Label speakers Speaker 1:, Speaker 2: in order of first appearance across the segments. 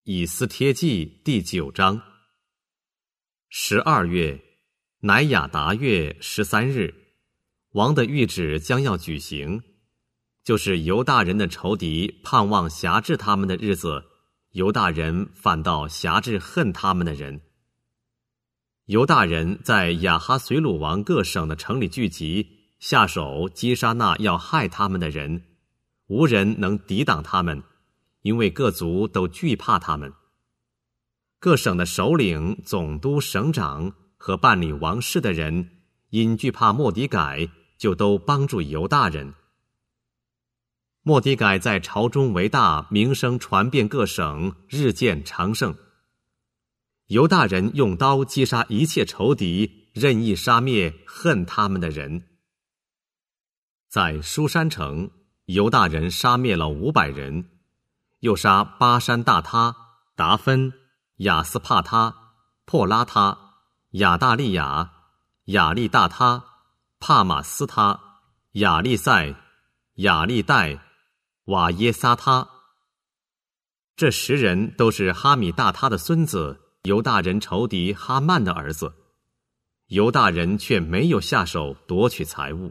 Speaker 1: 以斯帖记第9章。12月，乃亚达月13日，王的谕旨将要举行，就是犹大人的仇敌盼望辖制他们的日子，犹大人反倒辖制恨他们的人。犹大人在亚哈随鲁王各省的城里聚集，下手击杀那要害他们的人，无人能抵挡他们，因为各族都惧怕他们。各省的首领、总督、省长和办理王事的人，因惧怕末底改，就都帮助犹大人。末底改在朝中为大，名声传遍各省，日渐昌盛。犹大人用刀击杀一切仇敌，任意杀灭恨他们的人。在书珊城，犹大人杀灭了500人，又杀巴山大他、达芬、亚斯帕他、破拉他、亚大利亚、亚利大他、帕马斯他、亚利塞、亚利代、瓦耶撒他。这10人都是哈米大他的孙子，犹大人仇敌哈曼的儿子。犹大人却没有下手夺取财物。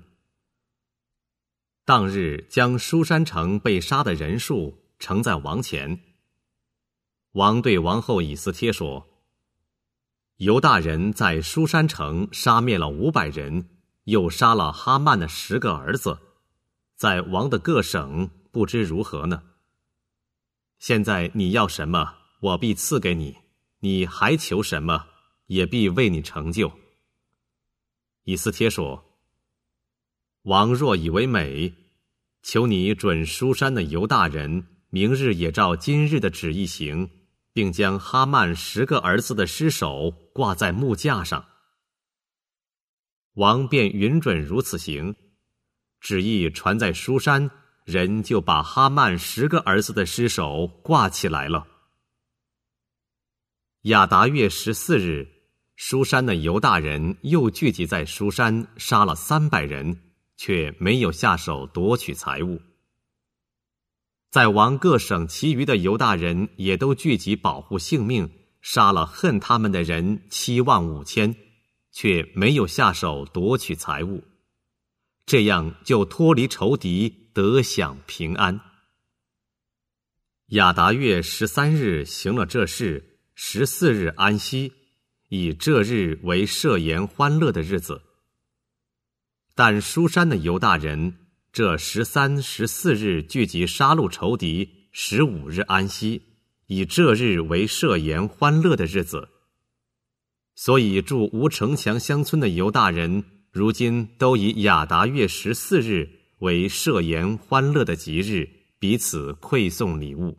Speaker 1: 当日将书珊城被杀的人数呈在王前。王对王后以斯帖说：犹大人在书珊城杀灭了500人，又杀了哈曼的10个儿子，在王的各省不知如何呢？现在你要什么，我必赐给你；你还求什么，也必为你成就。以斯帖说：王若以为美，求你准书珊的犹大人明日也照今日的旨意行，并将哈曼10个儿子的尸首挂在木架上。王便允准如此行，旨意传在书珊，人就把哈曼10个儿子的尸首挂起来了。亚达月14日，书珊的犹大人又聚集在书珊，杀了300人，却没有下手夺取财物。在王各省其余的犹大人也都聚集保护性命，杀了恨他们的人75000，却没有下手夺取财物。这样就脱离仇敌，得享平安。亚达月13日行了这事，14日安息，以这日为设筵欢乐的日子。但书珊的犹大人这13、14日聚集杀戮仇敌，15日安息，以这日为设筵欢乐的日子。所以住无城墙乡村的犹大人，如今都以亚达月14日为设筵欢乐的吉日，彼此馈送礼物。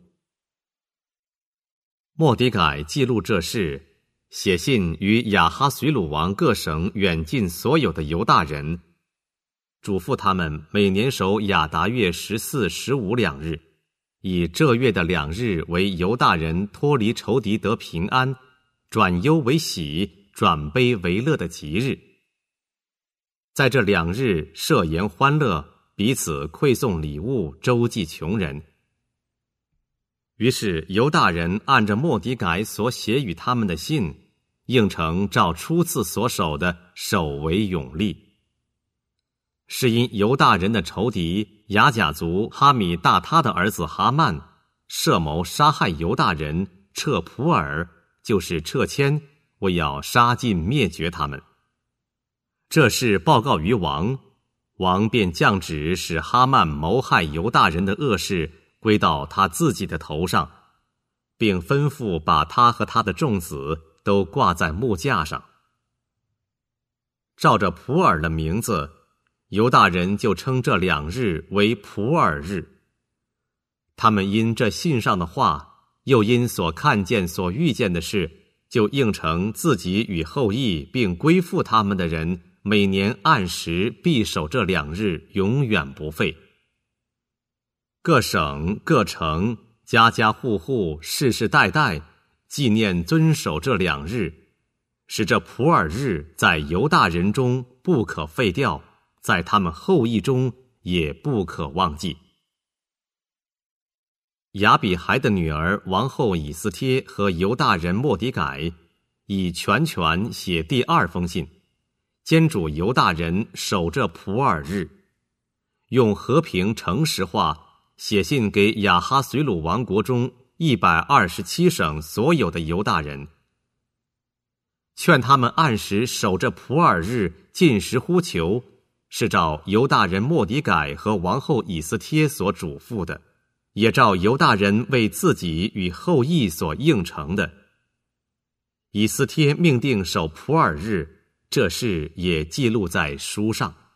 Speaker 1: 末底改记录这事，写信于亚哈随鲁王各省远近所有的犹大人，嘱咐他们每年守亚达月14、15两日，以这月的2日为犹大人脱离仇敌得平安，转忧为喜，转悲为乐的吉日。在这2日设筵欢乐，彼此馈送礼物，周济穷人。于是犹大人按着末底改所写与他们的信，应承照初次所守的守为永立。是因犹大人的仇敌雅甲族哈米大他的儿子哈曼设谋杀害犹大人，撤普尔，就是撤迁，为要杀尽灭绝他们。这事报告于王，王便降旨使哈曼谋害犹大人的恶事归到他自己的头上，并吩咐把他和他的众子都挂在木架上。照着普尔的名字，犹大人就称这2日为普尔日。他们因这信上的话，又因所看见所遇见的事，就应承自己与后裔并归附他们的人，每年按时必守这2日，永远不废。各省各城家家户户世世代代纪念遵守这2日，使这普尔日在犹大人中不可废掉，在他们后裔中也不可忘记。 亚比孩的女儿王后以斯帖和犹大人末底改以全权写第2封信，监主犹大人守着普尔日，用和平诚实话写信给亚哈随鲁王国中127省所有的犹大人，劝他们按时守着普尔日禁食呼求，是照犹大人末底改和王后以斯帖所嘱咐的，也照犹大人为自己与后裔所应承的。以斯帖命定守普尔日，这事也记录在书上。